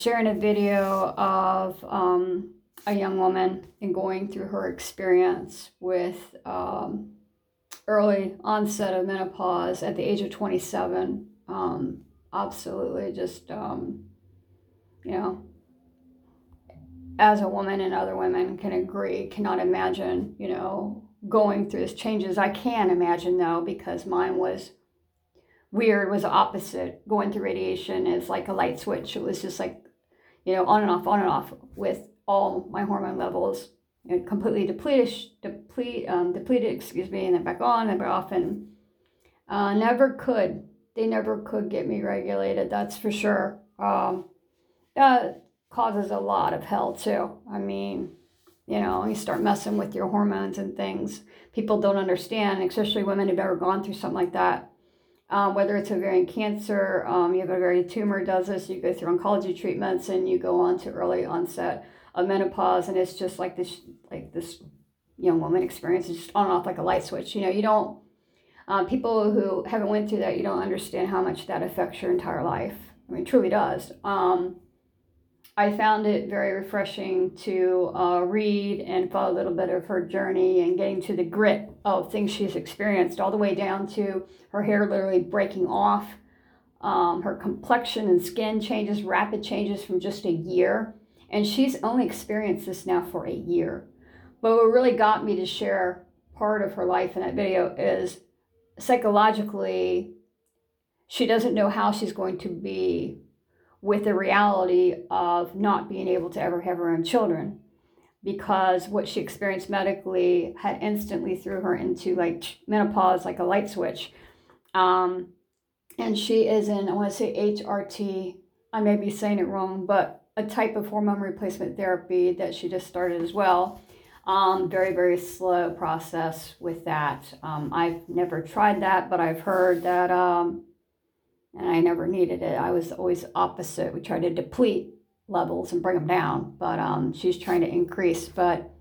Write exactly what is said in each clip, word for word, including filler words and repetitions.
Sharing a video of um, a young woman and going through her experience with um, early onset of menopause at the age of twenty-seven. Um, absolutely, just um, you know, as a woman and other women can agree, cannot imagine, you know, going through this changes. I can imagine though, because mine was weird, was opposite. Going through radiation is like a light switch. It was just like, you know, on and off, on and off with all my hormone levels, you know, completely depleted, deplete, um, depleted, excuse me, and then back on and back off, and uh, never could. They never could get me regulated. That's for sure. Um, that causes a lot of hell too. I mean, you know, you start messing with your hormones and things. People don't understand, especially women who've ever gone through something like that. Um, whether it's ovarian cancer, um, you have ovarian tumor does this, you go through oncology treatments and you go on to early onset of menopause, and it's just like this, like this young woman experience is just on and off like a light switch. You know, you don't, uh, people who haven't went through that, you don't understand how much that affects your entire life. I mean, it truly does. Um, I found it very refreshing to uh, read and follow a little bit of her journey and getting to the grit of things she's experienced, all the way down to her hair literally breaking off, um, her complexion and skin changes, rapid changes from just a year. And she's only experienced this now for a year. But what really got me to share part of her life in that video is psychologically, she doesn't know how she's going to be with the reality of not being able to ever have her own children, because what she experienced medically had instantly threw her into like menopause, like a light switch. Um, and she is in, I want to say H R T, I may be saying it wrong, but a type of hormone replacement therapy that she just started as well. Um, very, very slow process with that. Um, I've never tried that, but I've heard that um, and I never needed it. I was always opposite. We tried to deplete levels and bring them down, but um, she's trying to increase. But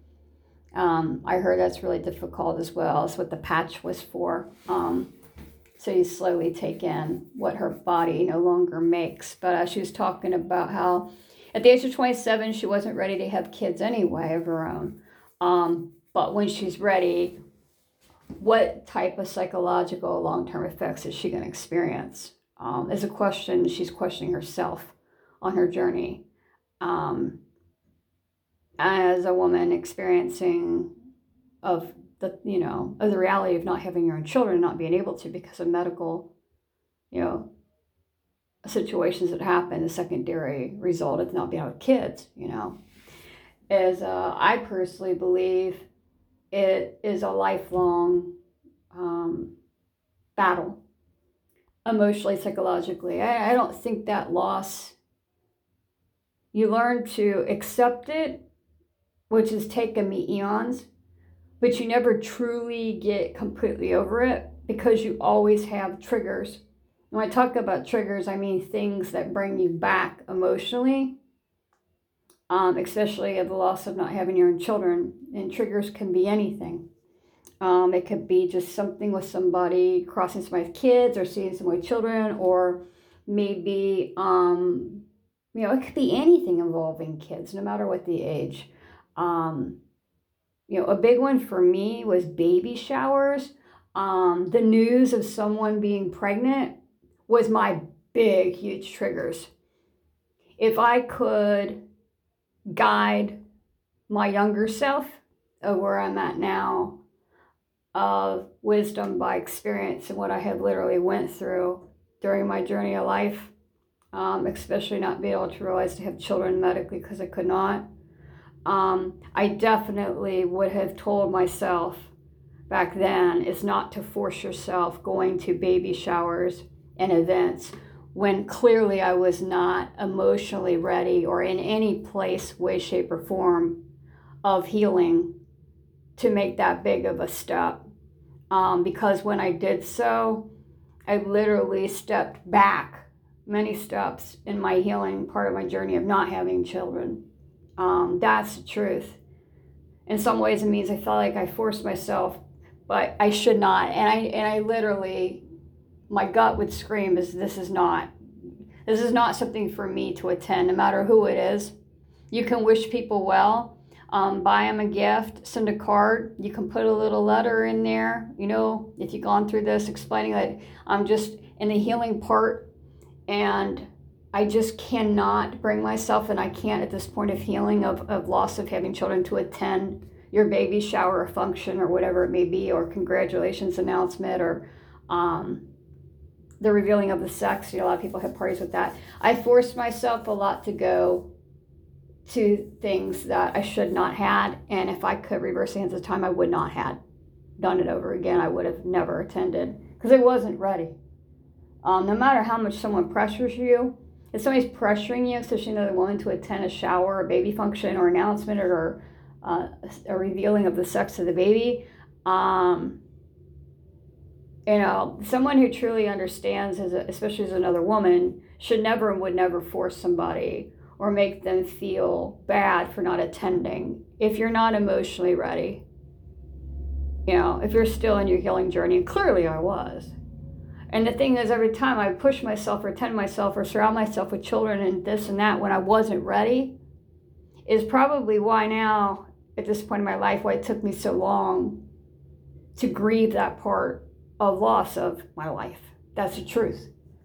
um, I heard that's really difficult as well. That's what the patch was for. Um, so you slowly take in what her body no longer makes. But uh, she was talking about how at the age of twenty-seven, she wasn't ready to have kids anyway of her own. Um, but when she's ready, what type of psychological long-term effects is she going to experience? Um, is a question she's questioning herself on her journey. Um, as a woman experiencing of the, you know, of the reality of not having your own children, not being able to because of medical, you know, situations that happen, the secondary result of not being able to have kids, you know, is uh, I personally believe it is a lifelong um, battle. Emotionally, psychologically. I, I don't think that loss, you learn to accept it, which has taken me eons, but you never truly get completely over it because you always have triggers. When I talk about triggers, I mean things that bring you back emotionally, um, especially of the loss of not having your own children. And triggers can be anything. Um, it could be just something with somebody, crossing somebody's kids or seeing somebody's children, or maybe, um, you know, it could be anything involving kids, no matter what the age. Um, you know, a big one for me was baby showers. Um, the news of someone being pregnant was my big, huge triggers. If I could guide my younger self of where I'm at now, of wisdom by experience and what I had literally went through during my journey of life, um, especially not being able to realize to have children medically because I could not. Um, I definitely would have told myself back then is not to force yourself going to baby showers and events when clearly I was not emotionally ready or in any place, way, shape, or form of healing to make that big of a step. Um, because when I did so, I literally stepped back many steps in my healing part of my journey of not having children. Um, that's the truth. In some ways, it means I felt like I forced myself, but I should not. And I and I literally, my gut would scream, "Is this is not This is not something for me to attend, no matter who it is. You can wish people well, um, buy them a gift, send a card. You can put a little letter in there, you know, if you've gone through this, explaining that I'm just in the healing part and I just cannot bring myself, and I can't at this point of healing of, of loss of having children, to attend your baby shower or function or whatever it may be, or congratulations announcement, or um, the revealing of the sex. You know, a lot of people have parties with that. I forced myself a lot to go to things that I should not had, and if I could reverse the hands of time, I would not have done it over again. I would have never attended because I wasn't ready. Um, no matter how much someone pressures you, if somebody's pressuring you, especially another woman, to attend a shower, a baby function, or announcement, or uh, a revealing of the sex of the baby, um, you know, someone who truly understands, as a, especially as another woman, should never and would never force somebody or make them feel bad for not attending if you're not emotionally ready. You know, if you're still in your healing journey, and clearly I was. And the thing is, every time I push myself or attend myself or surround myself with children and this and that when I wasn't ready, is probably why now, at this point in my life, why it took me so long to grieve that part of loss of my life. That's the truth.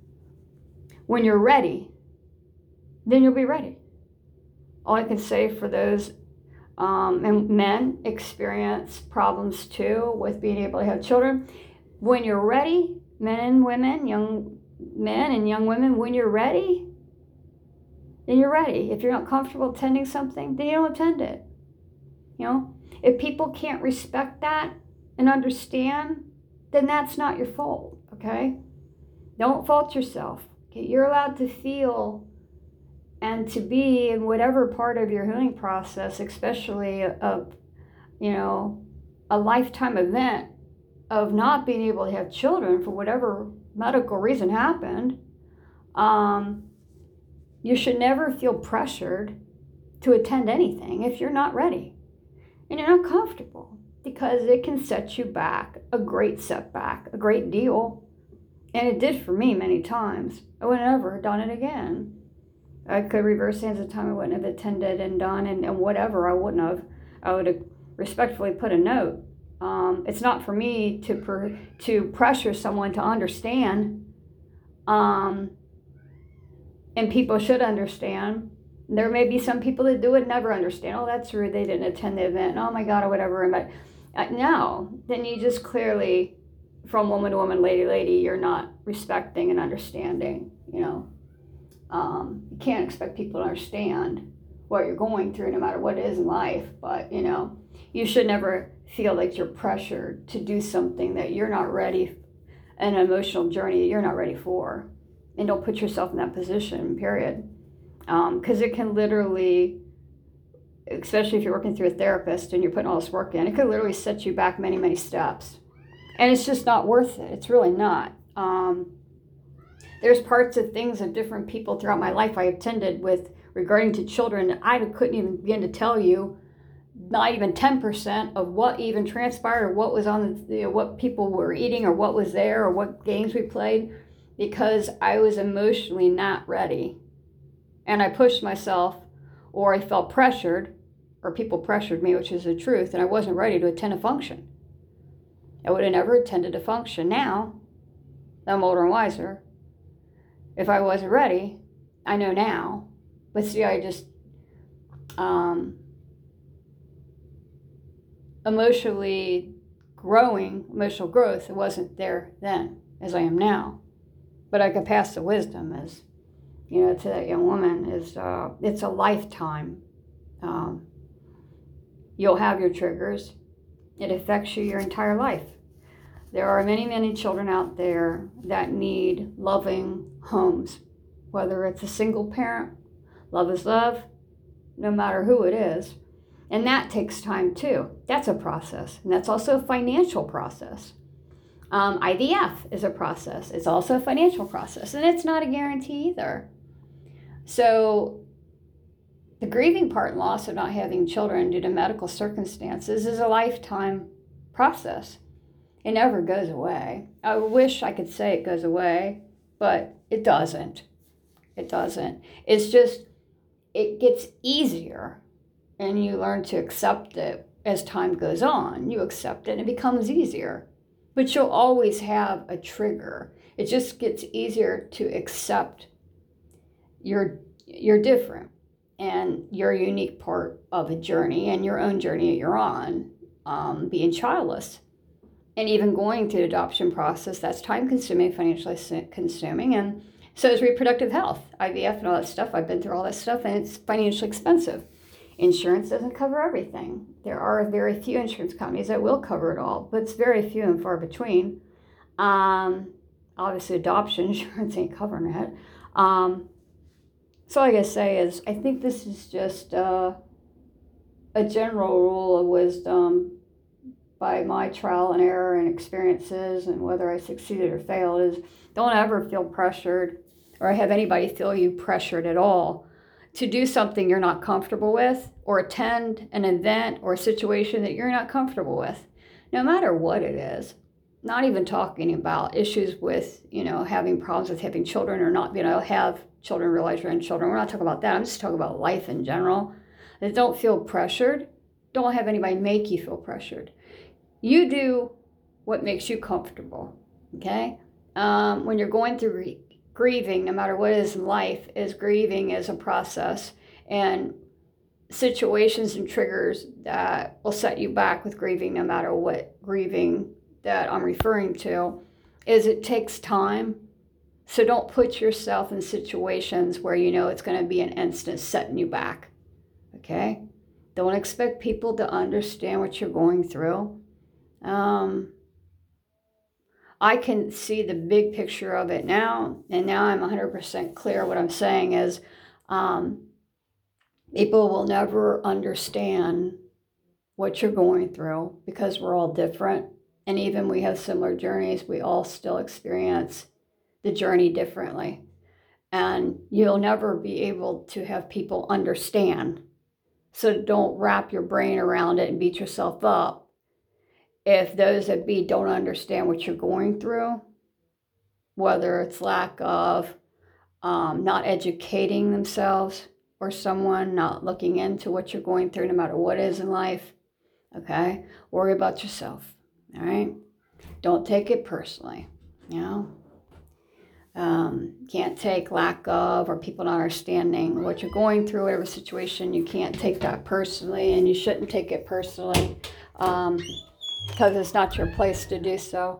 When you're ready, then you'll be ready. All I can say for those um, and men experience problems too with being able to have children. When you're ready, men and women, young men and young women, when you're ready, then you're ready. If you're not comfortable attending something, then you don't attend it. You know, if people can't respect that and understand, then that's not your fault, okay? Don't fault yourself. Okay? You're allowed to feel and to be in whatever part of your healing process, especially of, you know, a lifetime event of not being able to have children for whatever medical reason happened. Um, you should never feel pressured to attend anything if you're not ready and you're not comfortable, because it can set you back, a great setback, a great deal. And it did for me many times. I would never have done it again. I could reverse hands of time, I wouldn't have attended and done and, and whatever, I wouldn't have. I would have respectfully put a note. Um, it's not for me to per, to pressure someone to understand. Um, and people should understand. There may be some people that do it never understand. Oh, that's rude, they didn't attend the event. Oh my God, or whatever. But uh, no, then you just clearly, from woman to woman, lady to lady, you're not respecting and understanding, you know. Um, you can't expect people to understand what you're going through, no matter what it is in life. But, you know, you should never feel like you're pressured to do something that you're not ready, an emotional journey you're not ready for. And don't put yourself in that position, period. Because um, it can literally, especially if you're working through a therapist and you're putting all this work in, it could literally set you back many, many steps. And it's just not worth it. It's really not. Um, there's parts of things of different people throughout my life I attended with regarding to children that I couldn't even begin to tell you, not even ten percent of what even transpired or what was on the, you know, what people were eating or what was there or what games we played, because I was emotionally not ready. And I pushed myself, or I felt pressured, or people pressured me, which is the truth, and I wasn't ready to attend a function. I would have never attended a function. Now, I'm older and wiser. If I wasn't ready, I know now. But see, I just, um, emotionally growing, emotional growth, it wasn't there then as I am now. But I could pass the wisdom as, you know, to that young woman is, uh, it's a lifetime. Um, you'll have your triggers. It affects you your entire life. There are many, many children out there that need loving homes, whether it's a single parent, love is love, no matter who it is. And that takes time too. That's a process. And that's also a financial process. Um, I V F is a process. It's also a financial process. And it's not a guarantee either. So the grieving part and loss of not having children due to medical circumstances is a lifetime process. It never goes away. I wish I could say it goes away, but it doesn't. It doesn't. It's just, it gets easier and you learn to accept it as time goes on. You accept it and it becomes easier. But you'll always have a trigger. It just gets easier to accept you're, you're different and you're a unique part of a journey and your own journey that you're on, um, being childless. And even going through the adoption process, that's time consuming, financially consuming, and so is reproductive health, I V F and all that stuff. I've been through all that stuff and it's financially expensive. Insurance doesn't cover everything. There are very few insurance companies that will cover it all, but it's very few and far between. Um, obviously, adoption insurance ain't covering it. Um, so all I gotta say is I think this is just uh, a general rule of wisdom by my trial and error and experiences and whether I succeeded or failed is don't ever feel pressured or have anybody feel you pressured at all to do something you're not comfortable with or attend an event or a situation that you're not comfortable with, no matter what it is. Not even talking about issues with, you know, having problems with having children or not being able to have children, realize your own children. We're not talking about that. I'm just talking about life in general. Don't feel pressured. Don't have anybody make you feel pressured. You do what makes you comfortable, okay? Um, when you're going through re- grieving, no matter what it is in life, is grieving is a process. And situations and triggers that will set you back with grieving, no matter what grieving that I'm referring to, is it takes time. So don't put yourself in situations where you know it's going to be an instant setting you back, okay? Don't expect people to understand what you're going through. Um, I can see the big picture of it now, and now I'm one hundred percent clear. What I'm saying is um, people will never understand what you're going through because we're all different. And even we have similar journeys, we all still experience the journey differently. And you'll never be able to have people understand. So don't wrap your brain around it and beat yourself up if those that be don't understand what you're going through, whether it's lack of um, not educating themselves or someone not looking into what you're going through, no matter what it is in life, okay? Worry about yourself, all right? Don't take it personally, you know? Um, can't take lack of or people not understanding what you're going through, whatever situation, you can't take that personally, and you shouldn't take it personally. Um, because it's not your place to do so.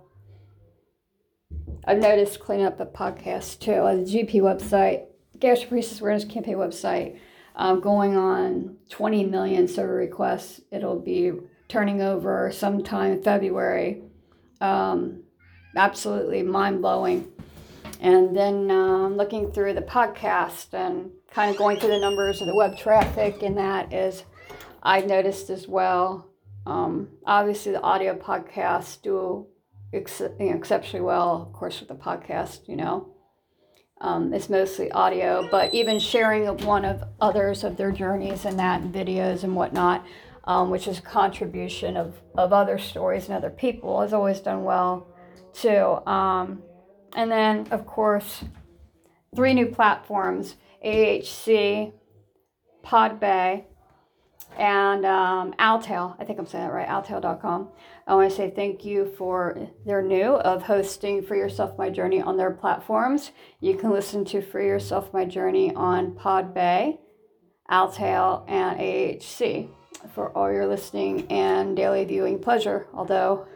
I've noticed cleaning up the podcast too, on the G P website, Gastroparesis Awareness Campaign website, um, going on twenty million survey requests. It'll be turning over sometime in February. Um, absolutely mind-blowing. And then um, looking through the podcast and kind of going through the numbers of the web traffic, and that is, I've noticed as well. Um, obviously, the audio podcasts do ex- you know, exceptionally well, of course, with the podcast, you know. Um, it's mostly audio, but even sharing of one of others of their journeys and that, and videos and whatnot, um, which is a contribution of, of other stories and other people, has always done well, too. Um, and then, of course, three new platforms, A H C, Podbay, and um, Altail. I think I'm saying that right, altail dot com. I want to say thank you for their new of hosting Free Yourself My Journey on their platforms. You can listen to Free Yourself My Journey on Podbay, Altail, and A H C for all your listening and daily viewing pleasure, although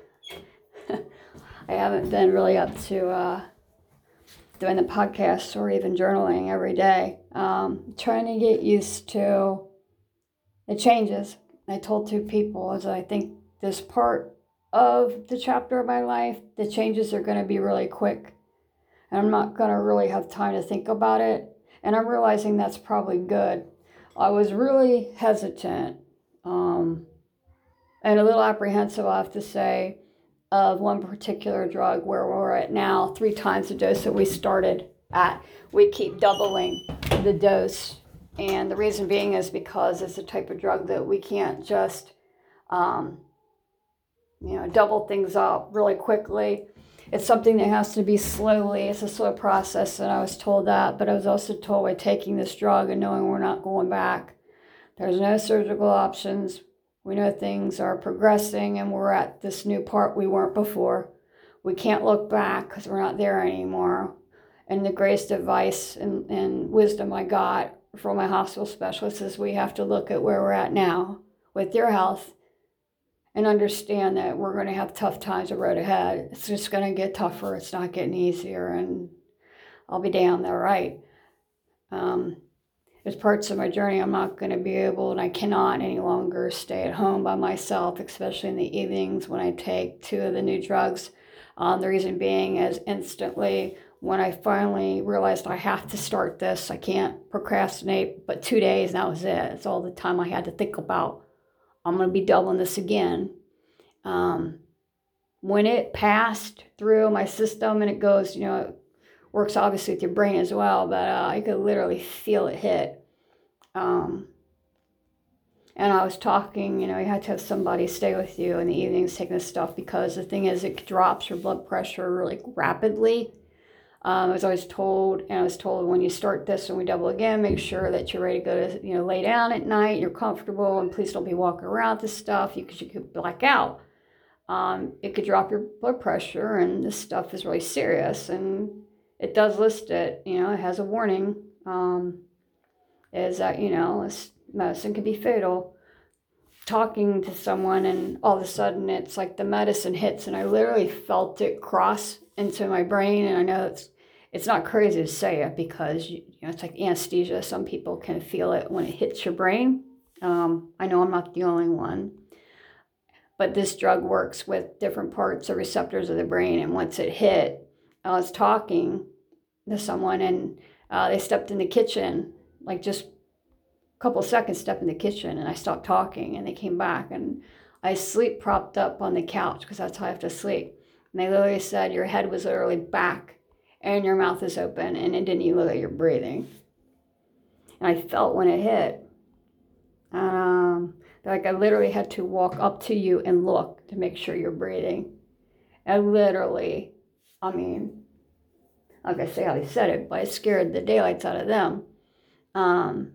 I haven't been really up to uh, doing the podcast or even journaling every day. Um, trying to get used to the changes. I told two people as I think this part of the chapter of my life, the changes are going to be really quick. And I'm not going to really have time to think about it. And I'm realizing that's probably good. I was really hesitant um, and a little apprehensive, I have to say, of one particular drug where we're at now, three times the dose that we started at. We keep doubling the dose. And the reason being is because it's a type of drug that we can't just, um, you know, double things up really quickly. it's something that has to be slowly. It's a slow process, and I was told that. But I was also told by taking this drug and knowing we're not going back, there's no surgical options. We know things are progressing, and we're at this new part we weren't before. We can't look back because we're not there anymore. And the greatest advice and, and wisdom I got from my hospital specialist is we have to look at where we're at now with your health and understand that we're going to have tough times the road ahead. It's just going to get tougher. It's not getting easier, and I'll be down there, right? Um, there's parts of my journey I'm not going to be able, and I cannot any longer stay at home by myself, especially in the evenings when I take two of the new drugs. Um, the reason being is instantly when I finally realized I have to start this, I can't procrastinate, but two days, and that was it. It's all the time I had to think about, I'm going to be doubling this again. Um, when it passed through my system and it goes, you know, it works obviously with your brain as well, but uh, I could literally feel it hit. Um, and I was talking, you know, you had to have somebody stay with you in the evenings taking this stuff, because the thing is, it drops your blood pressure really rapidly. Um, I was always told, and I was told when you start this and we double again, make sure that you're ready to go to, you know, lay down at night, you're comfortable, and please don't be walking around with this stuff because you, you could black out. Um, it could drop your blood pressure, and this stuff is really serious. And it does list it, you know, it has a warning, um, is that, you know, this medicine can be fatal. Talking to someone, and all of a sudden it's like the medicine hits, and I literally felt it cross into my brain. And I know it's it's not crazy to say it, because you, you know, it's like anesthesia. Some people can feel it when it hits your brain. Um, I know I'm not the only one, but this drug works with different parts or receptors of the brain. And once it hit, I was talking to someone, and uh, they stepped in the kitchen, like just couple seconds, step in the kitchen, and I stopped talking, and they came back, and I sleep propped up on the couch because that's how I have to sleep. And they literally said your head was literally back and your mouth is open, and it didn't even look like you're breathing. And I felt when it hit, um, like I literally had to walk up to you and look to make sure you're breathing. And literally, I mean, like I say how they said it, but it scared the daylights out of them. Um,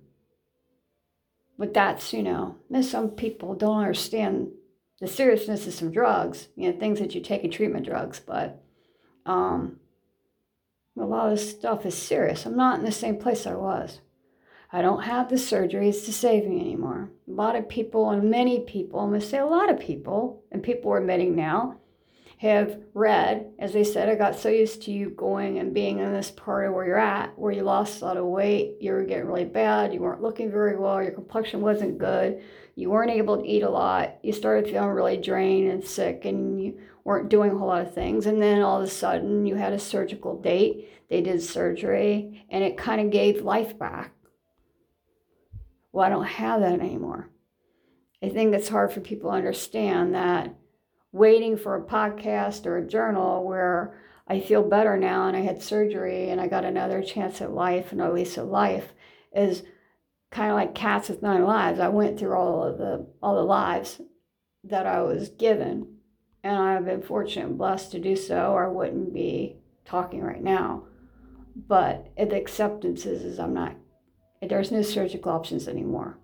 But that's, you know, some people don't understand the seriousness of some drugs, you know, things that you take in treatment drugs. But um, a lot of this stuff is serious. I'm not in the same place I was. I don't have the surgeries to save me anymore. A lot of people, and many people, I'm going to say a lot of people, and people are admitting now, have read, as they said, I got so used to you going and being in this part of where you're at, where you lost a lot of weight, you were getting really bad, you weren't looking very well, your complexion wasn't good, you weren't able to eat a lot, you started feeling really drained and sick, and you weren't doing a whole lot of things. And then all of a sudden you had a surgical date, they did surgery, and it kind of gave life back. Well, I don't have that anymore. I think it's hard for people to understand that waiting for a podcast or a journal where I feel better now and I had surgery and I got another chance at life and a lease of life is kind of like cats with nine lives. I went through all of the all the lives that I was given, and I've been fortunate and blessed to do so, or I wouldn't be talking right now. But the acceptance is, is I'm not, there's no surgical options anymore.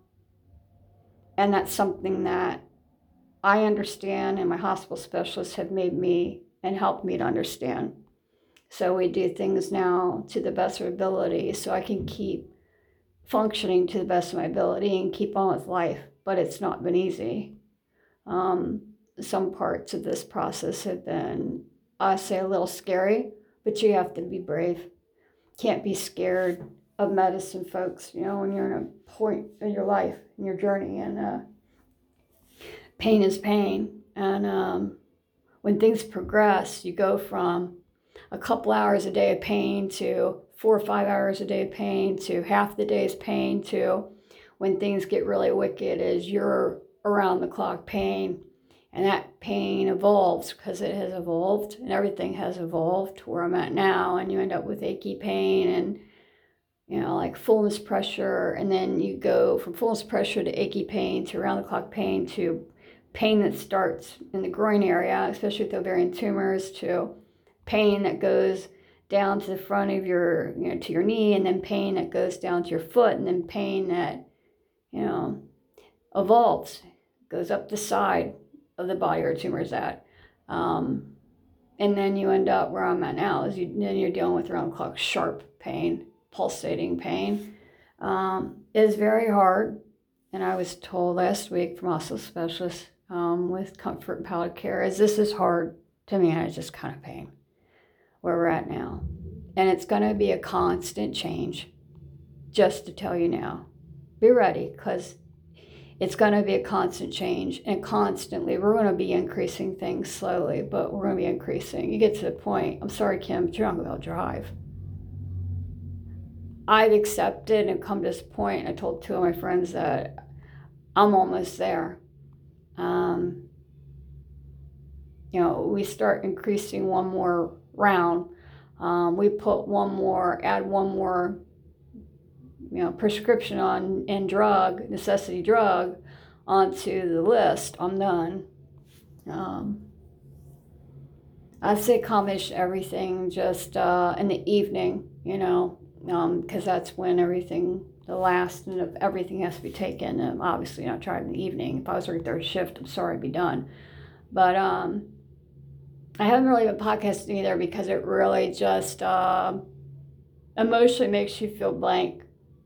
And that's something that I understand, and my hospital specialists have made me and helped me to understand. So we do things now to the best of our ability so I can keep functioning to the best of my ability and keep on with life. But it's not been easy. Um, some parts of this process have been, I say, a little scary, but you have to be brave. Can't be scared of medicine, folks, you know, when you're in a point in your life, in your journey, and uh, pain is pain. And um, when things progress, you go from a couple hours a day of pain to four or five hours a day of pain to half the day's pain to when things get really wicked is you're around the clock pain. And that pain evolves because it has evolved, and everything has evolved to where I'm at now. And you end up with achy pain and, you know, like fullness pressure. And then you go from fullness pressure to achy pain to around the clock pain to pain that starts in the groin area, especially with ovarian tumors, to pain that goes down to the front of your, you know, to your knee, and then pain that goes down to your foot, and then pain that, you know, evolves, goes up the side of the body where tumor's at. Um, and then you end up where I'm at now, is you, then you're dealing with around the clock sharp pain, pulsating pain. Um, it is very hard. And I was told last week from also specialists um, with Comfort and Palliative Care, is this is hard to manage this kind of pain where we're at now. And it's going to be a constant change, just to tell you now. Be ready, because it's going to be a constant change, and constantly we're going to be increasing things slowly, but we're going to be increasing. You get to the point, I'm sorry, Kim, but you're not going to be able to drive. I've accepted and come to this point. I told two of my friends that I'm almost there. Um, you know, we start increasing one more round. Um, we put one more, add one more, you know, prescription on and drug, necessity drug, onto the list. I'm done. Um, I'd say combination everything just uh, in the evening, you know, because um, that's when everything, the last of everything has to be taken. And obviously not tried in the evening. If I was working third shift, I'm sorry, I'd be done. But um, I haven't really been podcasting either, because it really just uh, emotionally makes you feel blank.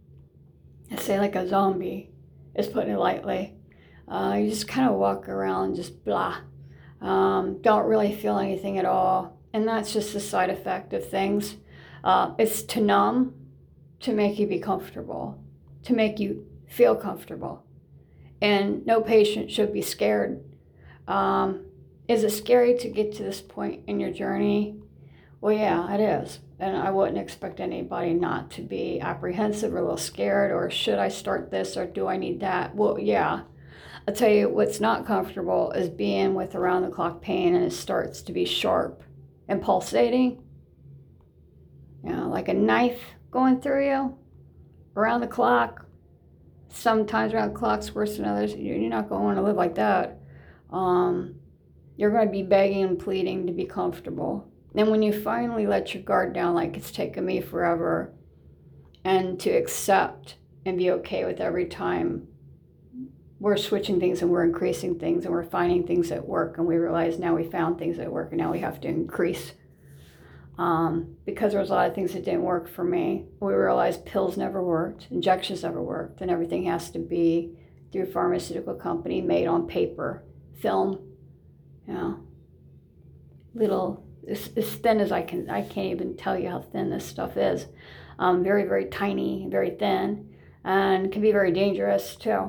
I say like a zombie, is putting it lightly. Uh, you just kind of walk around just blah. Um, don't really feel anything at all. And that's just a side effect of things. Uh, it's to numb, to make you be comfortable, to make you feel comfortable. And no patient should be scared. Um, is it scary to get to this point in your journey? Well, yeah, it is. And I wouldn't expect anybody not to be apprehensive or a little scared, or should I start this, or do I need that? Well, yeah. I'll tell you what's not comfortable is being with around the clock pain, and it starts to be sharp and pulsating. You know, like a knife going through you around the clock. Sometimes around the clock's worse than others. You're not going to want to live like that. Um, you're going to be begging and pleading to be comfortable. And when you finally let your guard down, like it's taken me forever, and to accept and be okay with every time we're switching things and we're increasing things and we're finding things that work, and we realize now we found things that work and now we have to increase. Um, because there was a lot of things that didn't work for me. We realized pills never worked, injections never worked, and everything has to be through a pharmaceutical company, made on paper, film, you know, little, as, as thin as I can, I can't even tell you how thin this stuff is. Um, very, very tiny, very thin, and can be very dangerous too.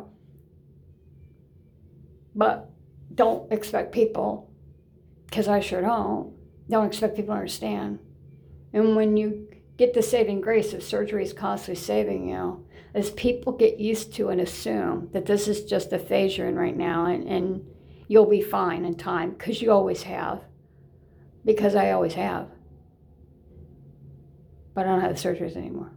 But don't expect people, because I sure don't, don't expect people to understand. And when you get the saving grace of surgery is constantly saving you, as people get used to and assume that this is just a phase you're in right now, and, and you'll be fine in time, because you always have. Because I always have. But I don't have the surgeries anymore.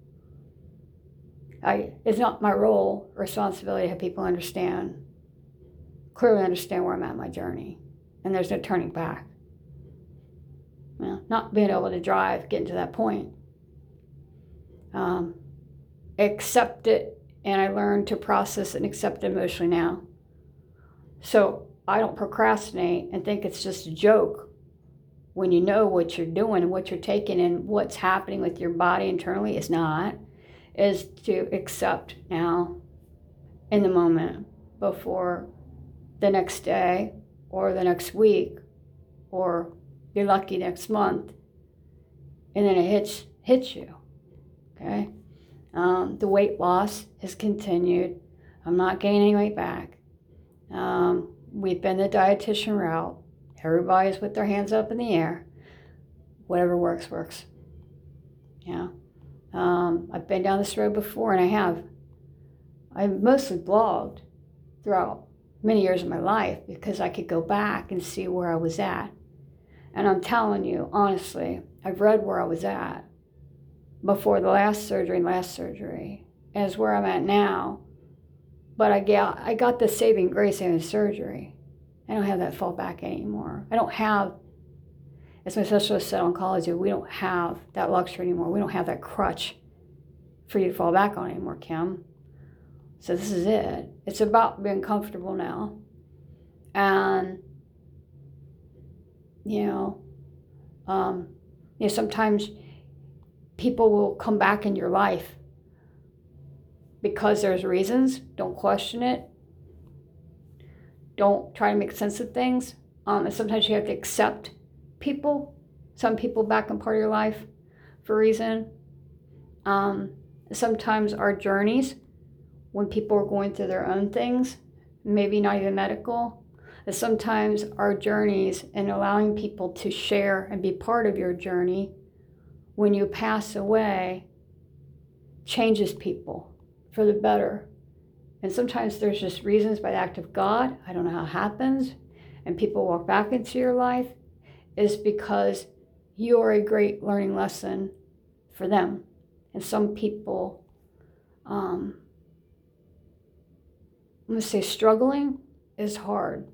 I, it's not my role or responsibility to have people understand, clearly understand where I'm at in my journey. And there's no turning back. You know, not being able to drive, getting to that point. Um, accept it, and I learned to process and accept it emotionally now. So I don't procrastinate and think it's just a joke when you know what you're doing and what you're taking and what's happening with your body internally is not, is to accept now in the moment before the next day or the next week or you're lucky next month, and then it hits hits you, okay? Um, the weight loss has continued. I'm not gaining weight back. Um, we've been the dietitian route. Everybody's with their hands up in the air. Whatever works, works. Yeah. Um, I've been down this road before, and I have. I've mostly blogged throughout many years of my life because I could go back and see where I was at. And I'm telling you, honestly, I've read where I was at before the last surgery and last surgery as where I'm at now. But I got, I got the saving grace in the surgery. I don't have that fallback anymore. I don't have, As my specialist said, oncology, we don't have that luxury anymore. We don't have that crutch for you to fall back on anymore, Kim. So this is it. It's about being comfortable now. And, you know, um, you know, sometimes people will come back in your life because there's reasons. Don't question it. Don't try to make sense of things. Um, and sometimes you have to accept people, some people back in part of your life for a reason. Um, sometimes our journeys, when people are going through their own things, maybe not even medical, sometimes our journeys and allowing people to share and be part of your journey when you pass away changes people for the better. And sometimes there's just reasons by the act of God, I don't know how it happens, and people walk back into your life, is because you're a great learning lesson for them. And some people, um, I'm going to say struggling is hard.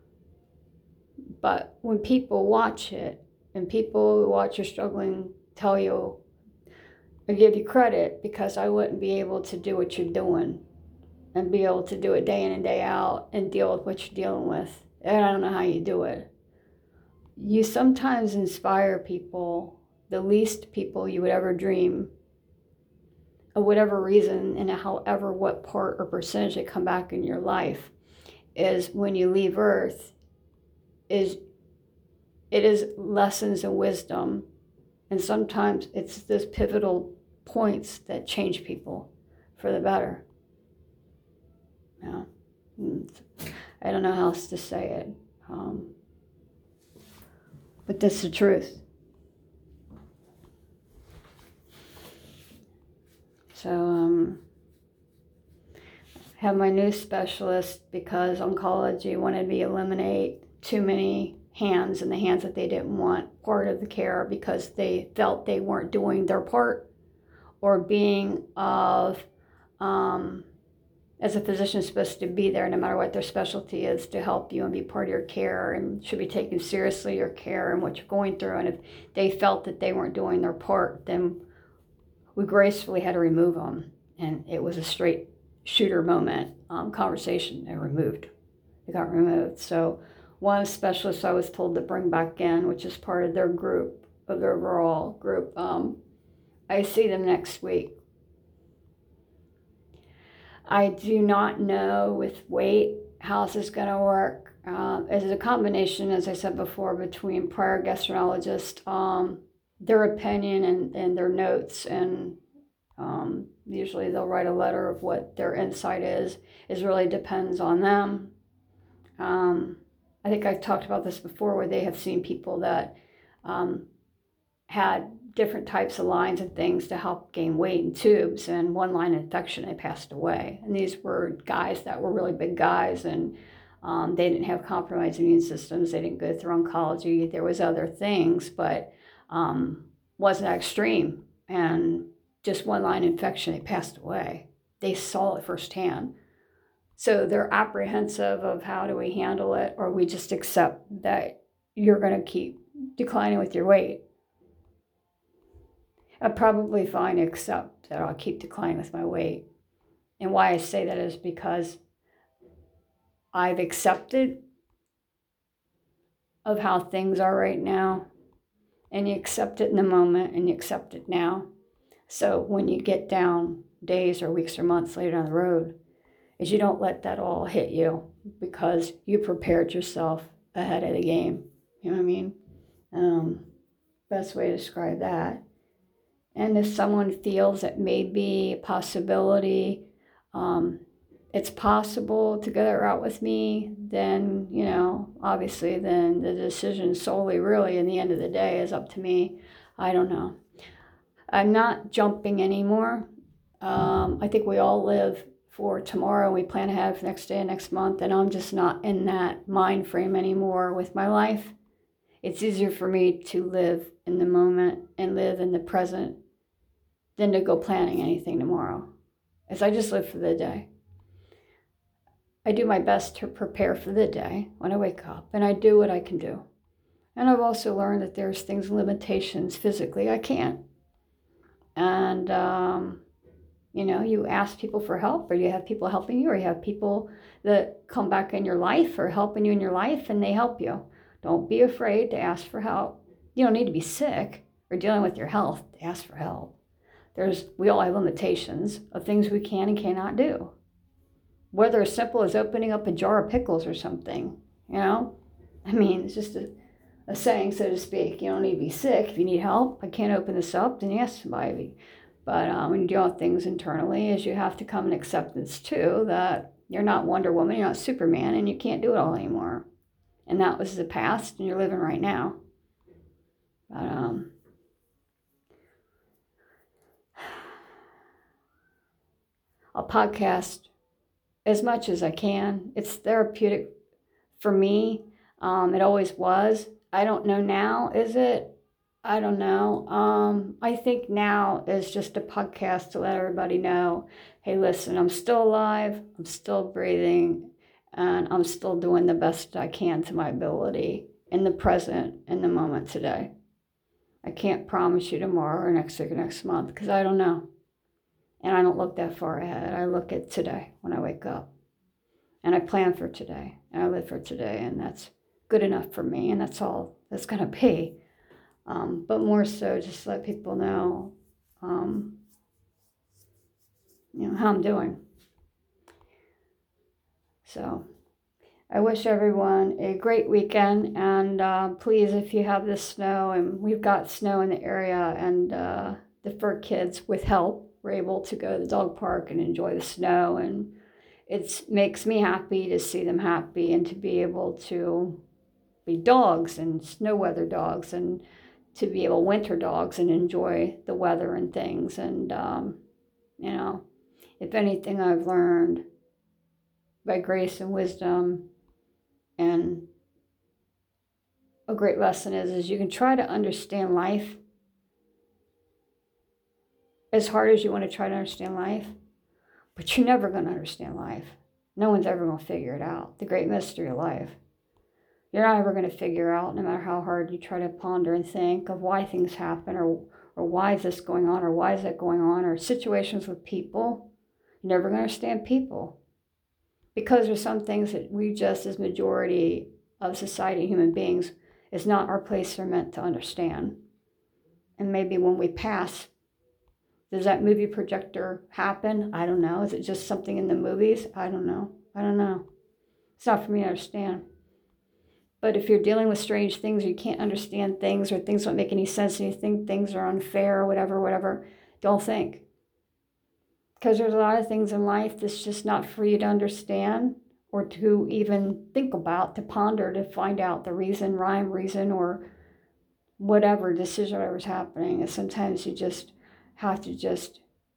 But when people watch it, and people who watch your struggling tell you, I give you credit because I wouldn't be able to do what you're doing and be able to do it day in and day out and deal with what you're dealing with. And I don't know how you do it. You sometimes inspire people, the least people you would ever dream, of whatever reason, and however what part or percentage they come back in your life, is when you leave Earth, is it is lessons and wisdom. And sometimes it's those pivotal points that change people for the better. Yeah. I don't know how else to say it. Um, but that's the truth. So um, I have my new specialist because oncology wanted me to eliminate too many hands in the hands that they didn't want part of the care because they felt they weren't doing their part or being of, um, as a physician, supposed to be there no matter what their specialty is to help you and be part of your care and should be taking seriously your care and what you're going through. And if they felt that they weren't doing their part, then we gracefully had to remove them. And it was a straight shooter moment um, conversation. They removed. They got removed. So one specialist I was told to bring back in, which is part of their group, of their overall group, um, I see them next week. I do not know with weight how this is going to work. Uh, it's a combination, as I said before, between prior gastroenterologist, um, their opinion and, and their notes, and um, usually they'll write a letter of what their insight is. It really depends on them. Um, I think I've talked about this before, where they have seen people that um, had different types of lines and things to help gain weight in tubes, and one line infection, they passed away. And these were guys that were really big guys, and um, they didn't have compromised immune systems. They didn't go through oncology. There was other things, but um, wasn't that extreme. And just one line infection, they passed away. They saw it firsthand. So they're apprehensive of how do we handle it, or we just accept that you're going to keep declining with your weight. I'm probably fine, except that I'll keep declining with my weight. And why I say that is because I've accepted of how things are right now, and you accept it in the moment, and you accept it now. So when you get down days or weeks or months later down the road, is you don't let that all hit you because you prepared yourself ahead of the game. You know what I mean? Um, best way to describe that. And if someone feels it may be a possibility, um, it's possible to go that route with me, then, you know, obviously then the decision solely really in the end of the day is up to me. I don't know. I'm not jumping anymore. Um, I think we all live for tomorrow. We plan ahead for next day, next month, and I'm just not in that mind frame anymore with my life. It's easier for me to live in the moment and live in the present than to go planning anything tomorrow, as I just live for the day. I do my best to prepare for the day when I wake up, and I do what I can do. And I've also learned that there's things, limitations physically I can't. And, um, you know, you ask people for help, or you have people helping you, or you have people that come back in your life or helping you in your life, and they help you. Don't be afraid to ask for help. You don't need to be sick or dealing with your health to ask for help. There's, we all have limitations of things we can and cannot do. Whether as simple as opening up a jar of pickles or something, you know? I mean, it's just a, a saying, so to speak. You don't need to be sick. If you need help, I can't open this up, then you ask somebody. But um, when you deal with things internally, is you have to come in acceptance too that you're not Wonder Woman, you're not Superman, and you can't do it all anymore. And that was the past, and you're living right now. But um, I'll podcast as much as I can. It's therapeutic for me. Um, it always was. I don't know now, is it? I don't know. Um, I think now is just a podcast to let everybody know, hey, listen, I'm still alive, I'm still breathing, and I'm still doing the best I can to my ability in the present, in the moment today. I can't promise you tomorrow or next week or next month because I don't know. And I don't look that far ahead. I look at today when I wake up. And I plan for today. And I live for today. And that's good enough for me. And that's all that's going to be. Um, but more so, just let people know, um, you know, how I'm doing. So I wish everyone a great weekend. And uh, please, if you have this snow, and we've got snow in the area, and uh, the fur kids, with help, were able to go to the dog park and enjoy the snow. And it makes me happy to see them happy and to be able to be dogs and snow weather dogs, and to be able winter dogs and enjoy the weather and things. And, um, you know, if anything I've learned by grace and wisdom, and a great lesson is, is you can try to understand life as hard as you want to try to understand life, but you're never going to understand life. No one's ever going to figure it out. The great mystery of life. You're not ever going to figure out, no matter how hard you try to ponder and think of why things happen, or or why is this going on, or why is that going on, or situations with people. You're never going to understand people. Because there's some things that we just, as majority of society, human beings, is not our place or meant to understand. And maybe when we pass, does that movie projector happen? I don't know. Is it just something in the movies? I don't know. I don't know. It's not for me to understand. But if you're dealing with strange things, or you can't understand things, or things don't make any sense, and you think things are unfair, or whatever, whatever, don't think. Because there's a lot of things in life that's just not for you to understand, or to even think about, to ponder, to find out the reason, rhyme, reason, or whatever decision, whatever's happening. And sometimes you just have to just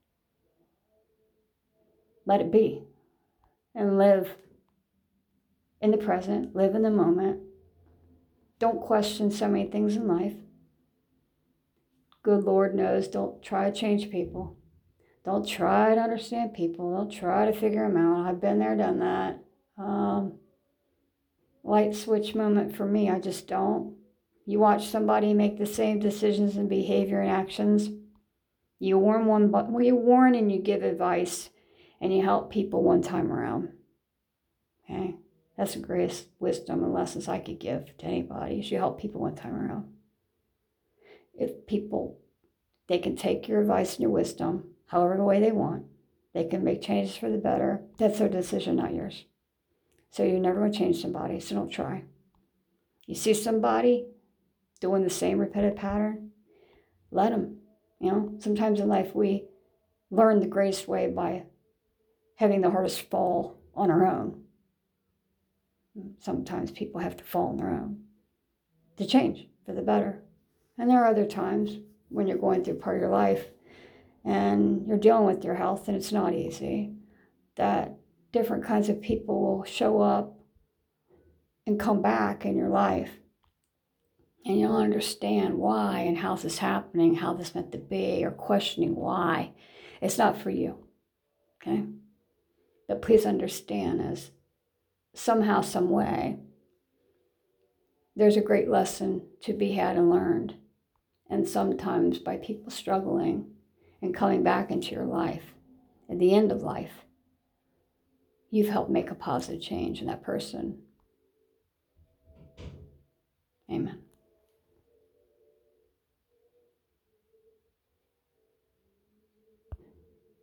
let it be and live in the present, live in the moment. Don't question so many things in life. Good Lord knows, don't try to change people. Don't try to understand people. Don't try to figure them out. I've been there, done that. Um, light switch moment for me, I just don't. You watch somebody make the same decisions and behavior and actions. You warn one, but well, you warn and you give advice, and you help people one time around. Okay? That's the greatest wisdom and lessons I could give to anybody, is you help people one time around. If people, they can take your advice and your wisdom however the way they want. They can make changes for the better. That's their decision, not yours. So you're never going to change somebody, so don't try. You see somebody doing the same repetitive pattern, let them. You know, sometimes in life we learn the greatest way by having the hardest fall on our own. Sometimes people have to fall on their own to change for the better. And there are other times when you're going through part of your life and you're dealing with your health and it's not easy, that different kinds of people will show up and come back in your life. And you'll understand why and how this is happening, how this meant to be, or questioning why. It's not for you, okay? But please understand, as somehow, some way, there's a great lesson to be had and learned. And sometimes by people struggling and coming back into your life at the end of life, you've helped make a positive change in that person. Amen.